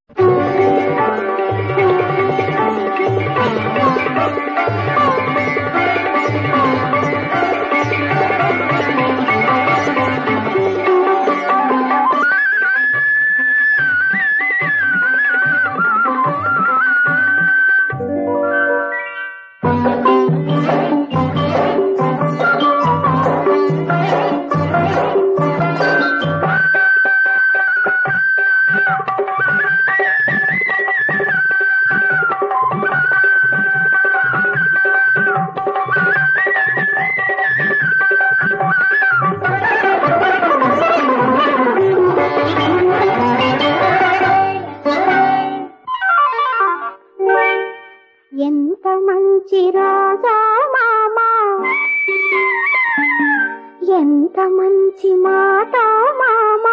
ఎంత మంచి రాజా మామా, ఎంత మంచి మాట మామా,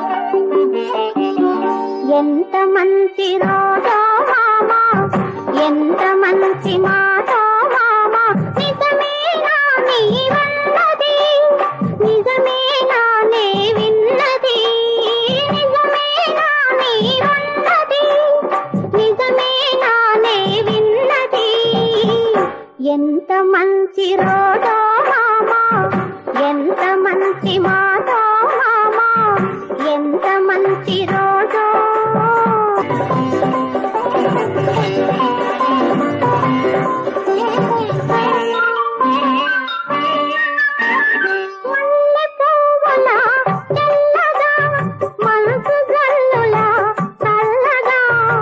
ఎంత మంచి రాజా మామా, ఎంత మంచి మాట మామా. నిజమేనా నీవన్నది, నిజమేనా నే విన్నది, నిజమేనా నీవన్నది, నిజమేనా నే విన్నది. ఎంత మంచి రోజా మామా, ఎంత మంచి మాట మామా, ఎంత మంచి రోజా. మల్లె పువ్వుల తెల్లగా, మనసు జల్లుల చల్లగా,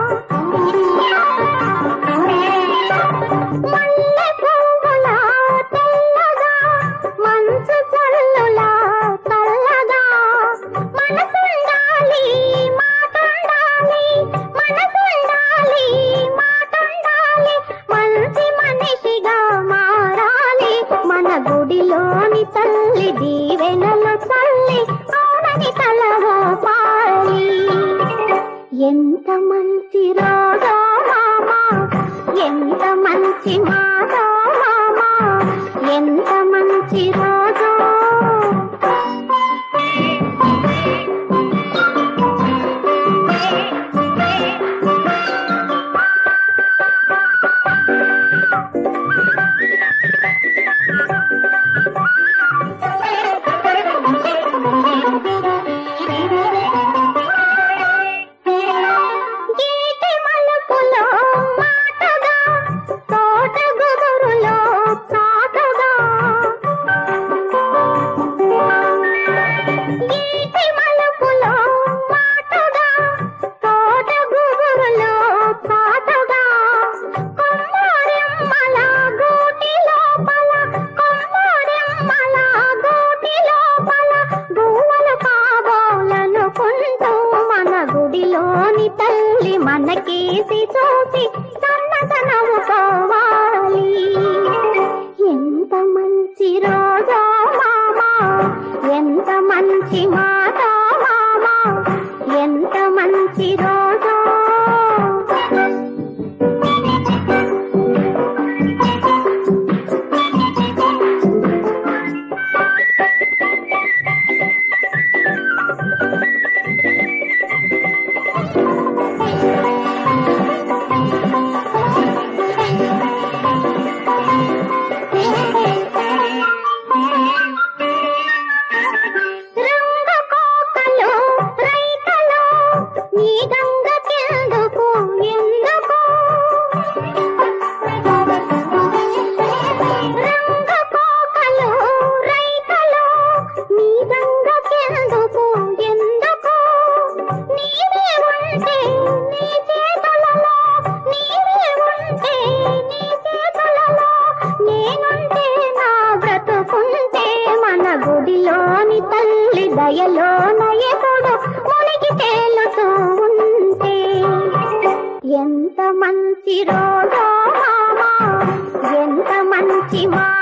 మల్లె పువ్వుల తెల్లగా, మనసు జల్లుల చల్లగా. మనసుండాలి మాటుండాలి, మనసుండాలి మాటుండాలి, మంచి మనిషిగా మారాలి. మన గుడిలోని తల్లి దీవెనలు చల్లి అవునని తలగా పాలి. ఎంత మంచి రోజా మామా, ఎంత మంచి మాట మామా, ఎంత మంచి రోజా. గీటి మలుపులో మాటగా, తోట గుబురులో చాటుగా, గీటి మలుపులో మాటగా, తోట గుబురులో చాటుగా. కొమ్మరెమ్మల గూటి లోపల, కొమ్మరెమ్మల గూటి లోపల, గువ్వలు కాబోలనుకుంటూ మన గుడిలోని తల్లి మనకేసి చూసి సన్నదనవుకోవాలి. ఎంత మంచి రోజా మామా, ఎంత మంచి మాట మామా, ఎంత మంచి రోజా. రంగ కోకలు రైతలు, నీ గంగకెందుకు ఎందుకు, రంగ కోకలు రైతలు, నీ గంగకెందుకు ఎందుకు. నీవే ఉంటే నీ చేతులలో, నీవే ఉంటే నీ చేతులలో, నేనుంటే నా బ్రతుకుంటే. మన గుడిలోని తల్లి దయలోన ఎప్పుడు మునిగి తేలుతూ ఉంటే. ఎంత మంచి రోజా మామా, ఎంత మంచి మా